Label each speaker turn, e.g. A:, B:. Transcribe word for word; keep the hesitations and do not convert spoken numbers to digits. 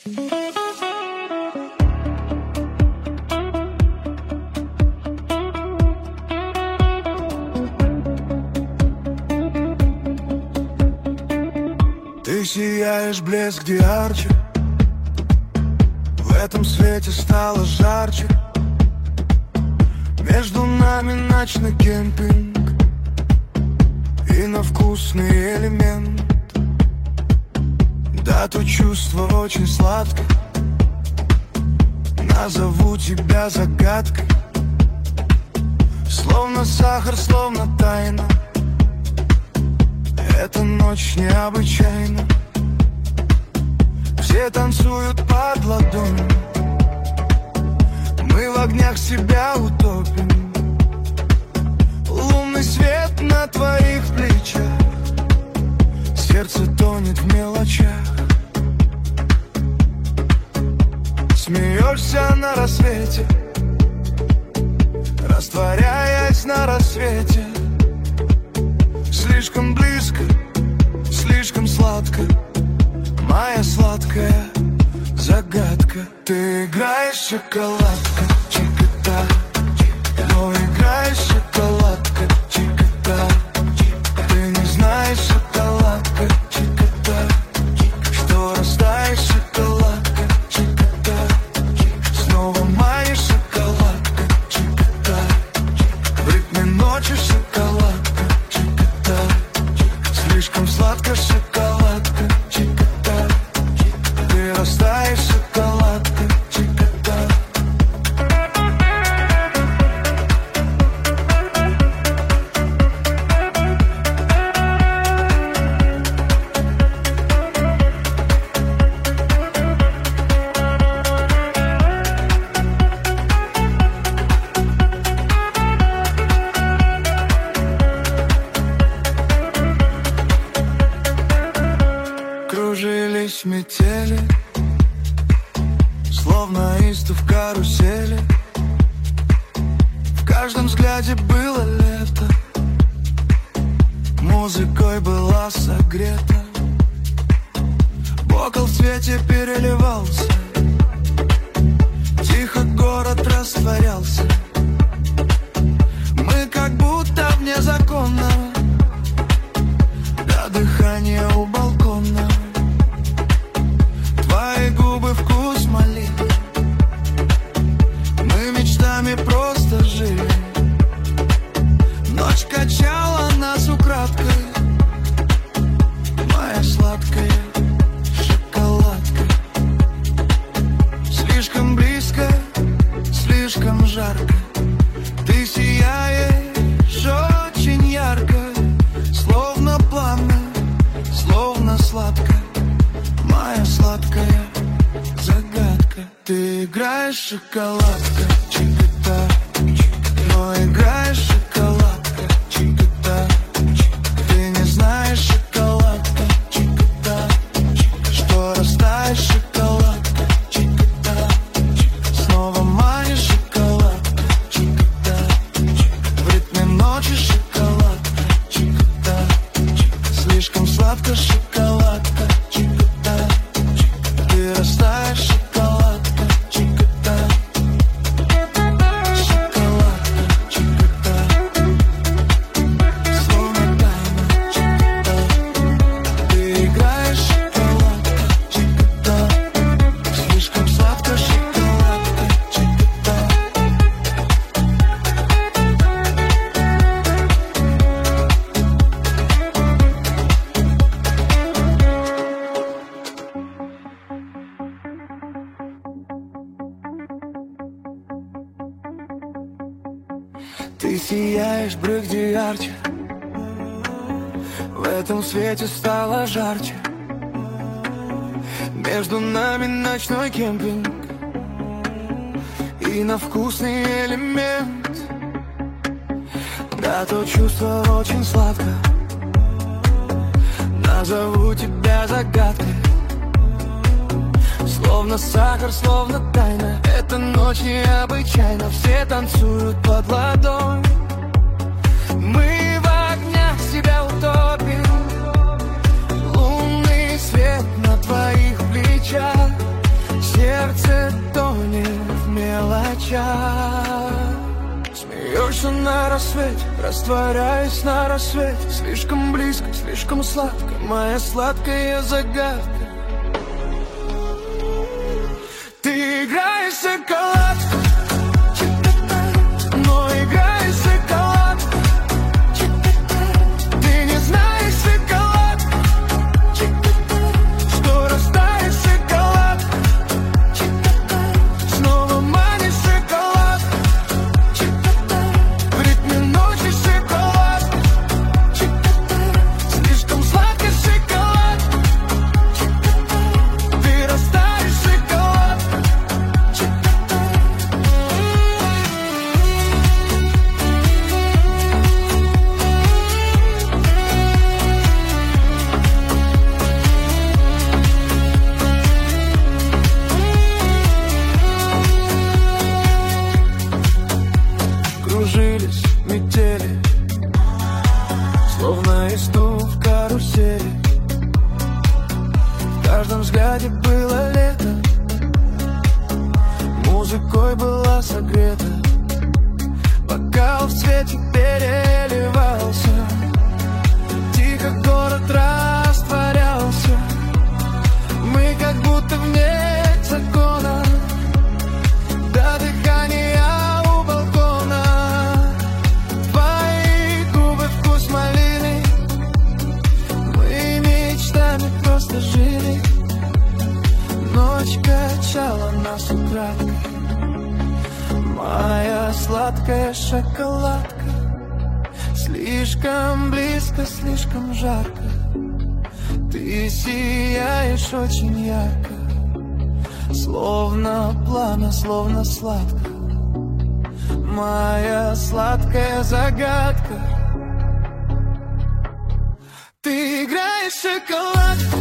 A: Ты сияешь, блеск ярче, в этом свете стало жарче. Между нами ночной кемпинг и на вкусный элемент. Да, то чувство очень сладкое, назову тебя загадкой. Словно сахар, словно тайна, эта ночь необычайна. Все танцуют под ладонью, мы в огнях себя утопим. Лунный свет на твоих плечах, сердце тонет в мелочах. Смеешься на рассвете, растворяясь на рассвете. Слишком близко, слишком сладко, моя сладкая загадка. Ты играешь, шоколадка, чикота, но играешь, шоколадка, чикота. Ты не знаешь, шоколадка, чикота, что растаешь, шоколадка, чикота. Снова манишь, шоколадка, чикота, в ритме ночи шоколадка, чикота. Слишком сладко, шоколадка, чикота. Ты растаешь, шоколадка, чикота. Кружились метели, словно исту в карусели. В каждом взгляде было лето, музыкой была согрета. Бокал в свете переливался, тихо город растворялся. Мы как будто вне закона, до дыхания у балкона. Твои губы вкус малины, мы мечтами просто жили. Ночь качала нас украдкой, моя сладкая шоколадка. Слишком близко, слишком жарко, ты сияешь очень ярко. Словно пламя, словно сладко, моя сладкая загадка. Ты играешь, шоколадка, чикота, но играешь, шоколадка, чикота. Ты не знаешь, шоколадка, чикота, что растаешь, шоколадка, чикота. Снова манишь, шоколадка, чикота, в ритме ночи шоколадка, чикота. Слишком сладко, шоколадка, чикота. Ты растаешь, шоколадка, чикота. Шоколадка, чикота. Словно тайна, чикота. Ты играешь, шоколадка, чикота. Слишком сладко, шоколадка, чикота. Ты сияешь, брызги ярче, в этом свете стало жарче. Между нами ночной кемпинг и на вкусный элемент. Да, то чувство очень сладко, назову тебя загадкой. Словно сахар, словно тайна, эта ночь необычайна. Все танцуют под ладонь, мы в огнях себя утопим. Лунный свет на твоих плечах, рассвете, растворяюсь на рассвете. Слишком близко, слишком сладко, моя сладкая загадка. Ты играешь в шоколадку, но играешь в шоколадку. Ты не знаешь шоколадку, что растает шоколадка. Снова манишь шоколадку, в ритме ночи шоколадка. Слишком сладкий шоколад, ты растаешь шоколад. Кружились метели, словно исту в карусели. В каждом взгляде было лето, музыкой была согрета. Бокал в цвете переливался, тихо город растворялся. Мы как будто вне закона, до дыхания у балкона. Твои губы вкус малины, мы мечтами просто жили. Ночь качала нас украдкой, моя сладкая шоколадка. Слишком близко, слишком жарко, ты сияешь очень ярко. Словно пламя, словно сладко, моя сладкая загадка. Ты играешь в шоколадку,